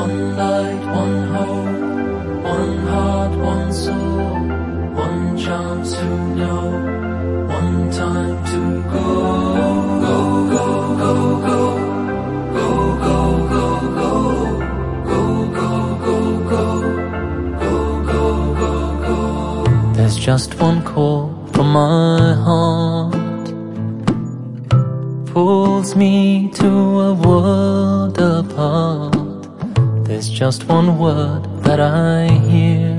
one light, one hope, one heart, one soul, one chance to know, one time to go. Go, go, go, go. Go, go, go, go. Go, go, go, go. Go, go, go, go. There's just one call from my heart, pulls me to a world apart. There's just one word that I hear,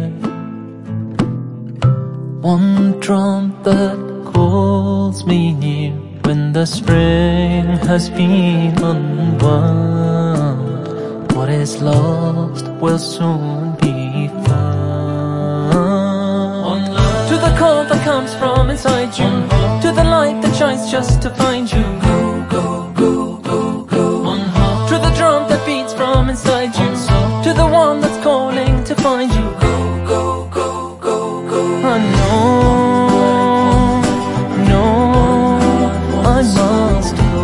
one drum that calls me near. When the string has been unwound, what is lost will soon be found. To the call that comes from inside you, to the light that shines just to find you. Go, go, go, go, go. To the drum that beats from inside you, to the one that's calling to find you. Go, go, go, go, go. I know, no, I must go.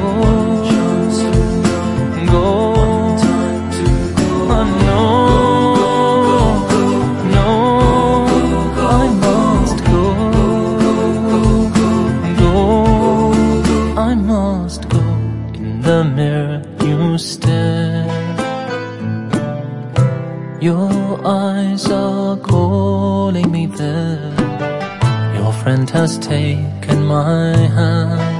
Go, I know, no, I must go. Go, I must go. In the mirror you stare, your eyes are calling me there. Your friend has taken my hand,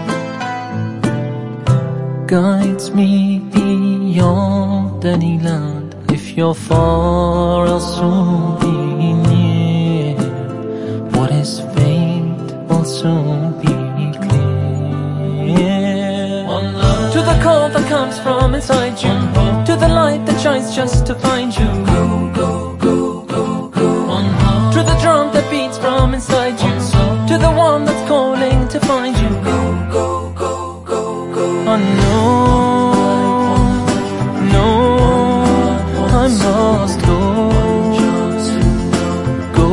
guides me beyond any land. If you're far, I'll soon be near. What is faint will soon be clear. To the call that comes from inside you, to the light that shines just to find you. Go, go, go, go, go. To the drum that beats from inside you, to the one that's calling to find you. Go, go, go, go, go. I know, no, I must go. Go,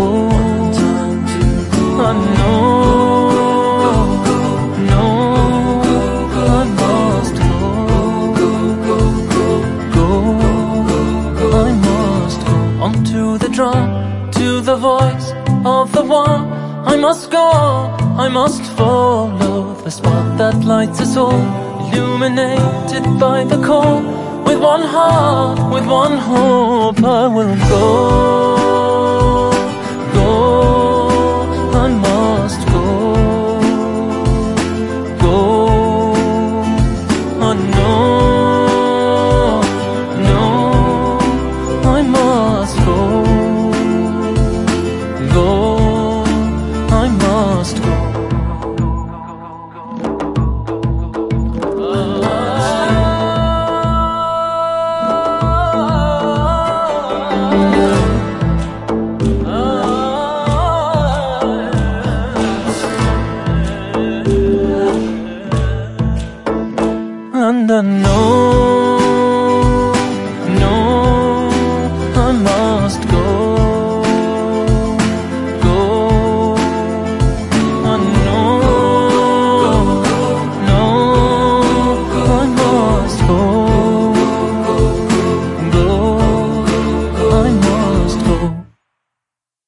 I know, no, I must go. Go, I must go. Onto the drum, to the voice of the one. I must go, I must follow the spark that lights us all, illuminated by the call. With one heart, with one hope, I will go. Go, I must go. Go, I know, no, I must go. Go, I must go. And I know